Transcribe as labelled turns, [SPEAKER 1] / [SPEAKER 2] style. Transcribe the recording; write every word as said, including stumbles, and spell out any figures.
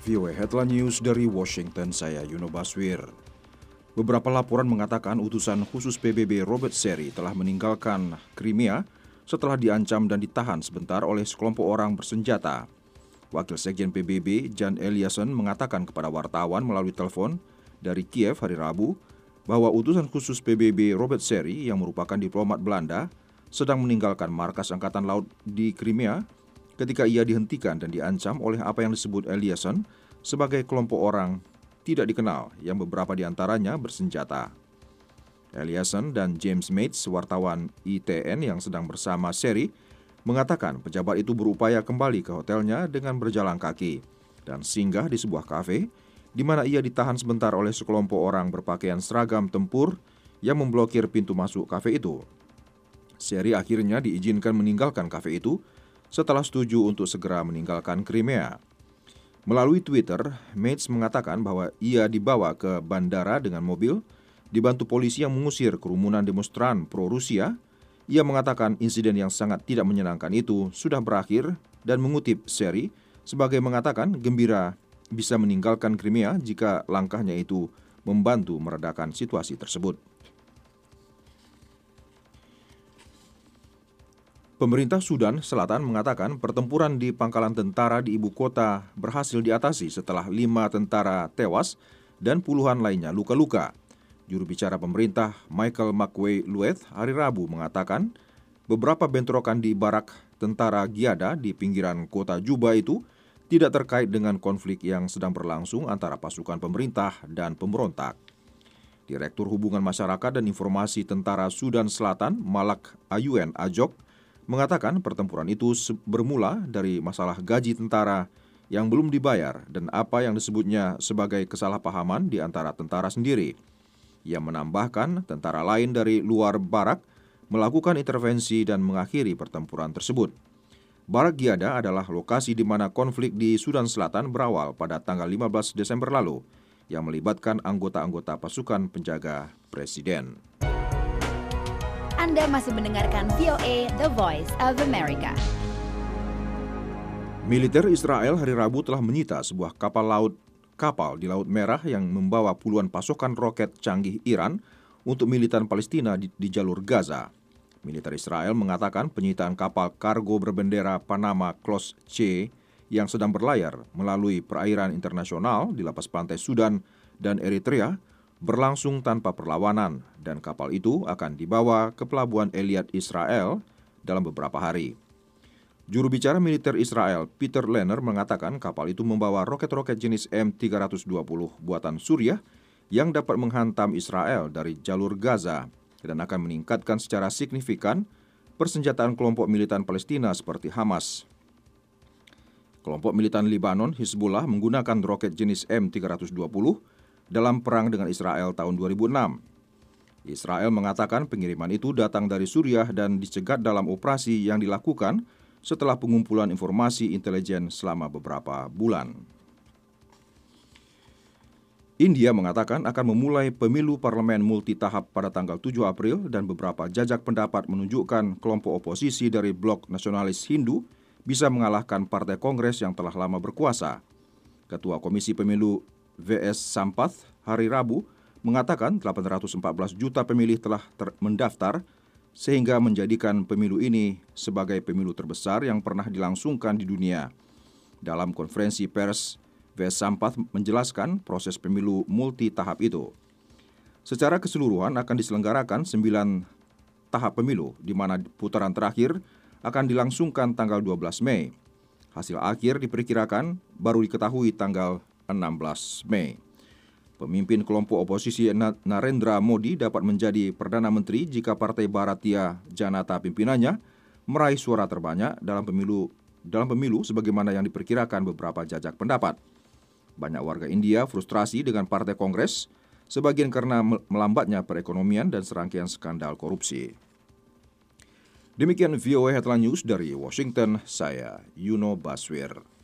[SPEAKER 1] V O A Headline News dari Washington, saya Yuno Baswir. Beberapa laporan mengatakan utusan khusus P B B Robert Seri telah meninggalkan Crimea setelah diancam dan ditahan sebentar oleh sekelompok orang bersenjata. Wakil Sekjen P B B, Jan Eliasson, mengatakan kepada wartawan melalui telepon dari Kiev hari Rabu bahwa utusan khusus P B B Robert Seri yang merupakan diplomat Belanda sedang meninggalkan markas Angkatan Laut di Crimea ketika ia dihentikan dan diancam oleh apa yang disebut Eliasson sebagai kelompok orang tidak dikenal yang beberapa di antaranya bersenjata. Eliasson dan James Mates, wartawan I T N yang sedang bersama Seri, mengatakan pejabat itu berupaya kembali ke hotelnya dengan berjalan kaki dan singgah di sebuah kafe di mana ia ditahan sebentar oleh sekelompok orang berpakaian seragam tempur yang memblokir pintu masuk kafe itu. Seri akhirnya diizinkan meninggalkan kafe itu setelah setuju untuk segera meninggalkan Crimea. Melalui Twitter, Mates mengatakan bahwa ia dibawa ke bandara dengan mobil, dibantu polisi yang mengusir kerumunan demonstran pro-Rusia. Ia mengatakan insiden yang sangat tidak menyenangkan itu sudah berakhir dan mengutip Seri sebagai mengatakan gembira bisa meninggalkan Crimea jika langkahnya itu membantu meredakan situasi tersebut. Pemerintah Sudan Selatan mengatakan pertempuran di pangkalan tentara di ibu kota berhasil diatasi setelah lima tentara tewas dan puluhan lainnya luka-luka. Juru bicara pemerintah Michael Makuei Lueth hari Rabu mengatakan beberapa bentrokan di barak tentara Giada di pinggiran kota Juba itu tidak terkait dengan konflik yang sedang berlangsung antara pasukan pemerintah dan pemberontak. Direktur Hubungan Masyarakat dan Informasi Tentara Sudan Selatan Malak Ayuen Ajok mengatakan pertempuran itu bermula dari masalah gaji tentara yang belum dibayar dan apa yang disebutnya sebagai kesalahpahaman di antara tentara sendiri. Ia menambahkan tentara lain dari luar barak melakukan intervensi dan mengakhiri pertempuran tersebut. Barak Giada adalah lokasi di mana konflik di Sudan Selatan berawal pada tanggal lima belas Desember lalu yang melibatkan anggota-anggota pasukan penjaga presiden.
[SPEAKER 2] Anda masih mendengarkan V O A, The Voice of America.
[SPEAKER 1] Militer Israel hari Rabu telah menyita sebuah kapal laut kapal di Laut Merah yang membawa puluhan pasokan roket canggih Iran untuk militan Palestina di, di jalur Gaza. Militer Israel mengatakan penyitaan kapal kargo berbendera Panama Clause C yang sedang berlayar melalui perairan internasional di lapas pantai Sudan dan Eritrea berlangsung tanpa perlawanan dan kapal itu akan dibawa ke pelabuhan Eilat Israel dalam beberapa hari. Juru bicara militer Israel Peter Lerner mengatakan kapal itu membawa roket-roket jenis M tiga dua nol buatan Suriah yang dapat menghantam Israel dari jalur Gaza dan akan meningkatkan secara signifikan persenjataan kelompok militan Palestina seperti Hamas. Kelompok militan Lebanon Hizbullah menggunakan roket jenis M tiga dua nol dalam perang dengan Israel tahun dua ribu enam. Israel mengatakan pengiriman itu datang dari Suriah dan dicegat dalam operasi yang dilakukan setelah pengumpulan informasi intelijen selama beberapa bulan. India mengatakan akan memulai pemilu parlemen multitahap pada tanggal tujuh April dan beberapa jajak pendapat menunjukkan kelompok oposisi dari blok nasionalis Hindu bisa mengalahkan partai Kongres yang telah lama berkuasa. Ketua Komisi Pemilu V S Sampath hari Rabu mengatakan delapan ratus empat belas juta pemilih telah ter- mendaftar sehingga menjadikan pemilu ini sebagai pemilu terbesar yang pernah dilangsungkan di dunia. Dalam konferensi pers, V S Sampath menjelaskan proses pemilu multi tahap itu. Secara keseluruhan akan diselenggarakan sembilan tahap pemilu di mana putaran terakhir akan dilangsungkan tanggal dua belas Mei. Hasil akhir diperkirakan baru diketahui tanggal enam belas Mei. Pemimpin kelompok oposisi Narendra Modi dapat menjadi Perdana Menteri jika Partai Bharatiya Janata pimpinannya meraih suara terbanyak dalam pemilu dalam pemilu sebagaimana yang diperkirakan beberapa jajak pendapat. Banyak warga India frustrasi dengan Partai Kongres, sebagian karena melambatnya perekonomian dan serangkaian skandal korupsi. Demikian V O A Headline News dari Washington, saya Yuno Baswir.